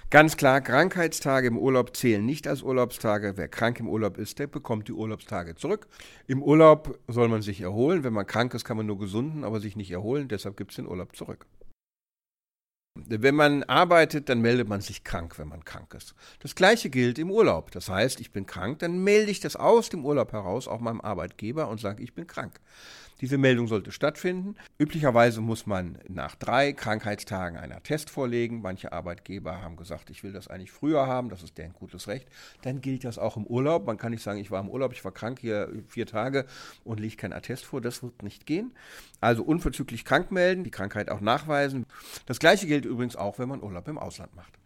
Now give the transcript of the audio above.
Ganz klar, Krankheitstage im Urlaub zählen nicht als Urlaubstage. Wer krank im Urlaub ist, der bekommt die Urlaubstage zurück. Im Urlaub soll man sich erholen. Wenn man krank ist, kann man nur gesunden, aber sich nicht erholen. Deshalb gibt es den Urlaub zurück. Wenn man arbeitet, dann meldet man sich krank, wenn man krank ist. Das Gleiche gilt im Urlaub. Das heißt, ich bin krank, dann melde ich das aus dem Urlaub heraus auch meinem Arbeitgeber und sage, ich bin krank. Diese Meldung sollte stattfinden. Üblicherweise muss man nach 3 Krankheitstagen einen Attest vorlegen. Manche Arbeitgeber haben gesagt, ich will das eigentlich früher haben, das ist deren gutes Recht. Dann gilt das auch im Urlaub. Man kann nicht sagen, ich war im Urlaub, ich war krank hier 4 Tage und lege kein Attest vor. Das wird nicht gehen. Also unverzüglich krank melden, die Krankheit auch nachweisen. Das Gleiche gilt übrigens auch, wenn man Urlaub im Ausland macht.